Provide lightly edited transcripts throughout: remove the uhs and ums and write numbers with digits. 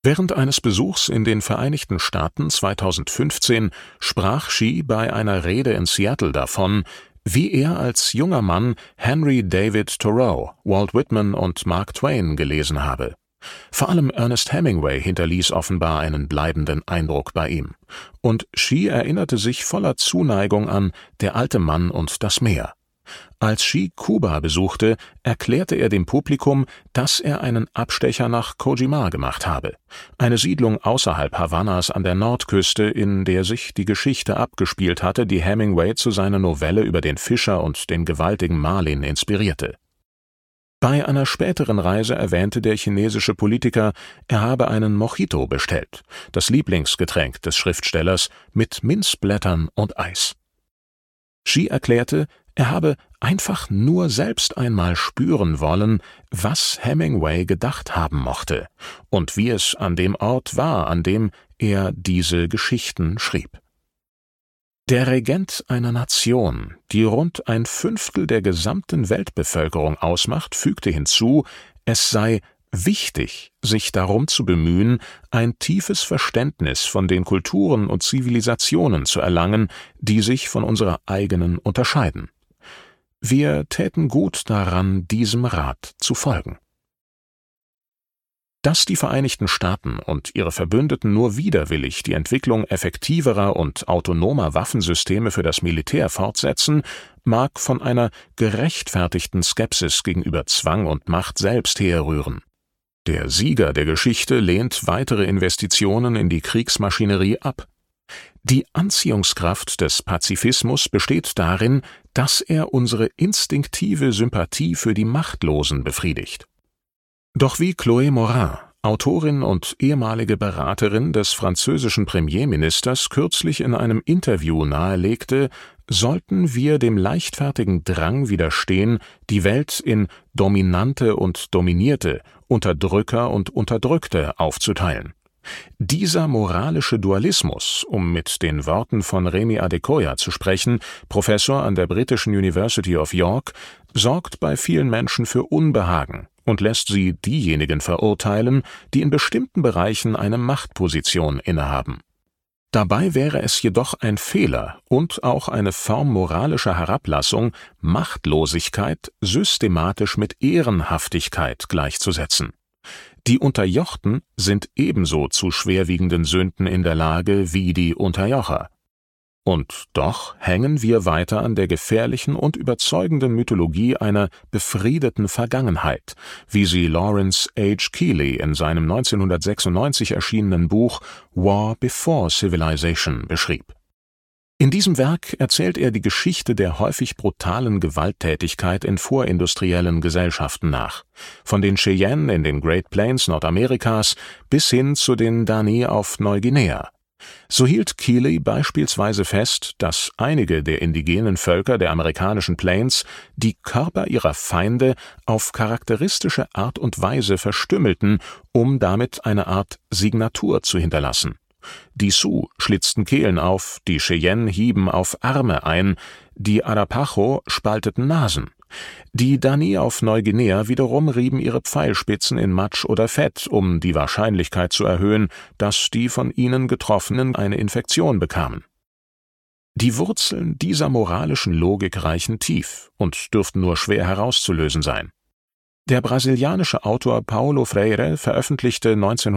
Während eines Besuchs in den Vereinigten Staaten 2015 sprach Shea bei einer Rede in Seattle davon, wie er als junger Mann Henry David Thoreau, Walt Whitman und Mark Twain gelesen habe. Vor allem Ernest Hemingway hinterließ offenbar einen bleibenden Eindruck bei ihm. Und Shea erinnerte sich voller Zuneigung an »Der alte Mann und das Meer«. Als Shea Kuba besuchte, erklärte er dem Publikum, dass er einen Abstecher nach Kojima gemacht habe, eine Siedlung außerhalb Havannas an der Nordküste, in der sich die Geschichte abgespielt hatte, die Hemingway zu seiner Novelle über den Fischer und den gewaltigen Marlin inspirierte. Bei einer späteren Reise erwähnte der chinesische Politiker, er habe einen Mojito bestellt, das Lieblingsgetränk des Schriftstellers, mit Minzblättern und Eis. Shea erklärte, er habe einfach nur selbst einmal spüren wollen, was Hemingway gedacht haben mochte und wie es an dem Ort war, an dem er diese Geschichten schrieb. Der Regent einer Nation, die rund 1/5 der gesamten Weltbevölkerung ausmacht, fügte hinzu, es sei wichtig, sich darum zu bemühen, ein tiefes Verständnis von den Kulturen und Zivilisationen zu erlangen, die sich von unserer eigenen unterscheiden. Wir täten gut daran, diesem Rat zu folgen. Dass die Vereinigten Staaten und ihre Verbündeten nur widerwillig die Entwicklung effektiverer und autonomer Waffensysteme für das Militär fortsetzen, mag von einer gerechtfertigten Skepsis gegenüber Zwang und Macht selbst herrühren. Der Sieger der Geschichte lehnt weitere Investitionen in die Kriegsmaschinerie ab. Die Anziehungskraft des Pazifismus besteht darin, dass er unsere instinktive Sympathie für die Machtlosen befriedigt. Doch wie Chloé Morin, Autorin und ehemalige Beraterin des französischen Premierministers, kürzlich in einem Interview nahelegte, sollten wir dem leichtfertigen Drang widerstehen, die Welt in Dominante und Dominierte, Unterdrücker und Unterdrückte aufzuteilen. Dieser moralische Dualismus, um mit den Worten von Remi Adekoya zu sprechen, Professor an der britischen University of York, sorgt bei vielen Menschen für Unbehagen und lässt sie diejenigen verurteilen, die in bestimmten Bereichen eine Machtposition innehaben. Dabei wäre es jedoch ein Fehler und auch eine Form moralischer Herablassung, Machtlosigkeit systematisch mit Ehrenhaftigkeit gleichzusetzen. Die Unterjochten sind ebenso zu schwerwiegenden Sünden in der Lage wie die Unterjocher. Und doch hängen wir weiter an der gefährlichen und überzeugenden Mythologie einer befriedeten Vergangenheit, wie sie Lawrence H. Keeley in seinem 1996 erschienenen Buch War Before Civilization beschrieb. In diesem Werk erzählt er die Geschichte der häufig brutalen Gewalttätigkeit in vorindustriellen Gesellschaften nach, von den Cheyenne in den Great Plains Nordamerikas bis hin zu den Dani auf Neuguinea. So hielt Keeley beispielsweise fest, dass einige der indigenen Völker der amerikanischen Plains die Körper ihrer Feinde auf charakteristische Art und Weise verstümmelten, um damit eine Art Signatur zu hinterlassen. Die Sioux schlitzten Kehlen auf, die Cheyenne hieben auf Arme ein, die Arapaho spalteten Nasen. Die Dani auf Neuguinea wiederum rieben ihre Pfeilspitzen in Matsch oder Fett, um die Wahrscheinlichkeit zu erhöhen, dass die von ihnen Getroffenen eine Infektion bekamen. Die Wurzeln dieser moralischen Logik reichen tief und dürften nur schwer herauszulösen sein. Der brasilianische Autor Paulo Freire veröffentlichte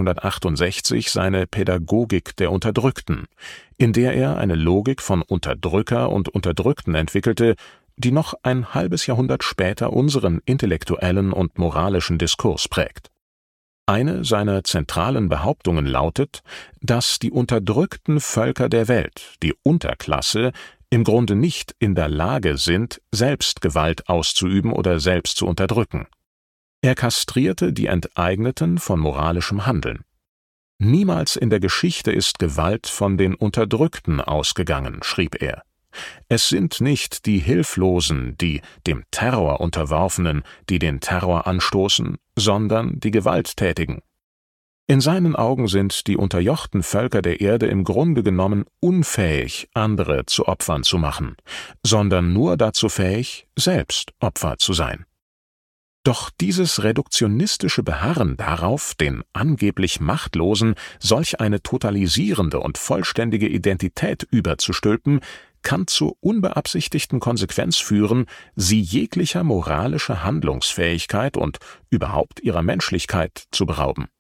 1968 seine Pädagogik der Unterdrückten, in der er eine Logik von Unterdrücker und Unterdrückten entwickelte, die noch ein halbes Jahrhundert später unseren intellektuellen und moralischen Diskurs prägt. Eine seiner zentralen Behauptungen lautet, dass die unterdrückten Völker der Welt, die Unterklasse, im Grunde nicht in der Lage sind, selbst Gewalt auszuüben oder selbst zu unterdrücken. Er kastrierte die Enteigneten von moralischem Handeln. Niemals in der Geschichte ist Gewalt von den Unterdrückten ausgegangen, schrieb er. Es sind nicht die Hilflosen, die dem Terror Unterworfenen, die den Terror anstoßen, sondern die Gewalttätigen. In seinen Augen sind die unterjochten Völker der Erde im Grunde genommen unfähig, andere zu Opfern zu machen, sondern nur dazu fähig, selbst Opfer zu sein. Doch dieses reduktionistische Beharren darauf, den angeblich Machtlosen solch eine totalisierende und vollständige Identität überzustülpen, kann zur unbeabsichtigten Konsequenz führen, sie jeglicher moralischer Handlungsfähigkeit und überhaupt ihrer Menschlichkeit zu berauben.